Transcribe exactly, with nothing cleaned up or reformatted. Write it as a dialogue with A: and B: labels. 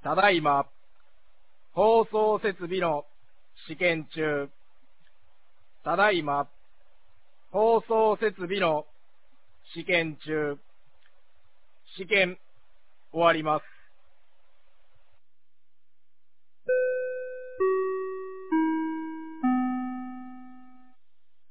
A: ただいま、放送設備の試験中。ただいま、放送設備の試験中。試験終わります。